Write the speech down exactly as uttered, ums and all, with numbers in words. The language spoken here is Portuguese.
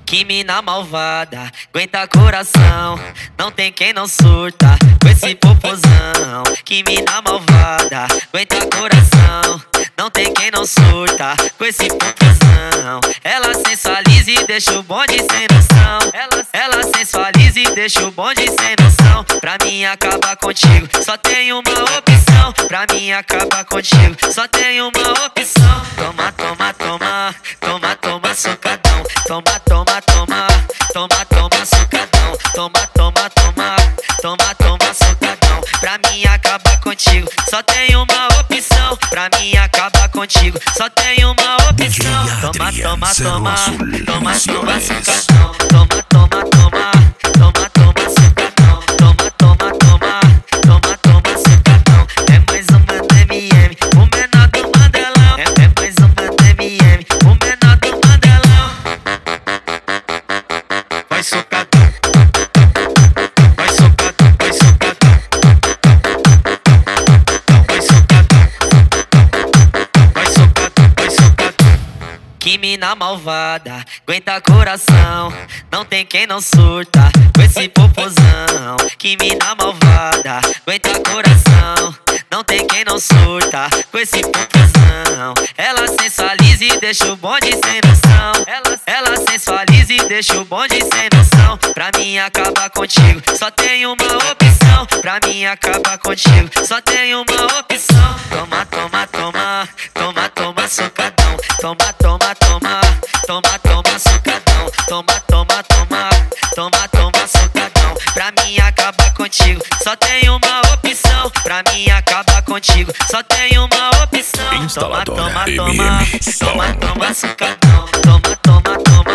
Que mina malvada, aguenta coração. Não tem quem não surta com esse popozão. Que mina malvada, aguenta coração. Não tem quem não surta com esse popozão. Ela sensualiza e deixa o bonde sem noção. Ela, ela sensualiza e deixa o bonde sem noção. Pra mim acabar contigo, só tem uma opção. Pra mim acabar contigo, só tem uma opção. Toma, toma, toma, toma, toma, socadão. Toma, toma, toma, toma, toma, socadão. Toma, toma, toma, toma, toma, socadão. Pra mim acabar contigo, só tem uma opção. Pra mim acabar contigo, só tem uma opção. Toma, toma, toma, toma, toma, socadão. Toma, toma, toma, toma, toma, socadão. Toma, toma, toma, toma, toma, socadão. É mais uma D M M, o menor do Mandelão. É, é mais uma D M M, o menor do Mandelão. Vai socadão, vai socadão, vai socadão, vai socadão, vai socadão, vai socadão. Que mina malvada, aguenta coração. Não tem quem não surta com esse popozão. Que mina malvada, aguenta coração. Não tem quem não surta com esse popozão. Ela sensualiza e deixa o bonde sem noção. Ela, ela sensualiza e deixa o bonde sem noção. Pra mim acabar contigo, só tem uma opção. Pra mim acabar contigo, só tem uma opção. Toma, toma, toma, toma, toma, socadão. Toma, toma, toma, toma, toma, socadão. Toma, toma, toma, toma, toma, socadão. Pra mim acabar contigo, só tem uma opção. Pra mim acabar contigo, só tem uma opção. Toma, toma, toma, toma, toma, toma, socadão. Toma, toma, toma.